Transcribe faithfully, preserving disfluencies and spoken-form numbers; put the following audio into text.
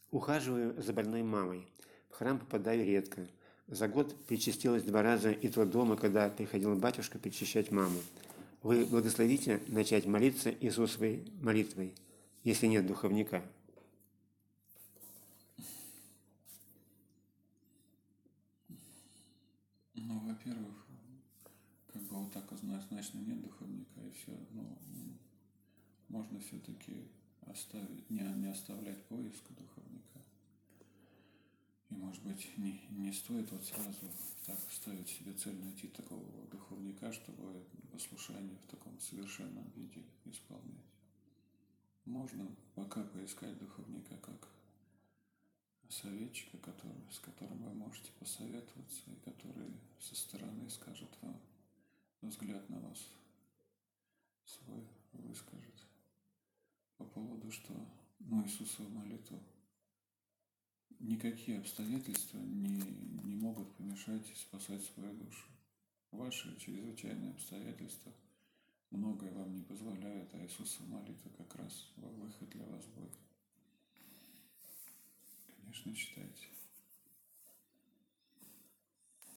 Ухаживаю за больной мамой. В храм попадаю редко. За год причастилась два раза, и то дома, когда приходил батюшка причащать маму. Вы благословите начать молиться Иисусовой молитвой, если нет духовника? Ну, во-первых, как бы вот так однозначно нет духовника, и все, ну, можно все-таки оставить, не, не оставлять поиск духовника. И, может быть, не, не стоит вот сразу так ставить себе цель найти такого духовника, чтобы послушание в таком совершенном виде исполнять. Можно пока поискать духовника как советчика, который, с которым вы можете посоветоваться, и который со стороны скажет вам, взгляд на вас свой выскажет по поводу, что ну, Иисусову молитву никакие обстоятельства не, не могут помешать спасать свою душу. Ваши чрезвычайные обстоятельства многое вам не позволяют, а Иисусова молитва как раз выход для вас будет. Конечно, читайте.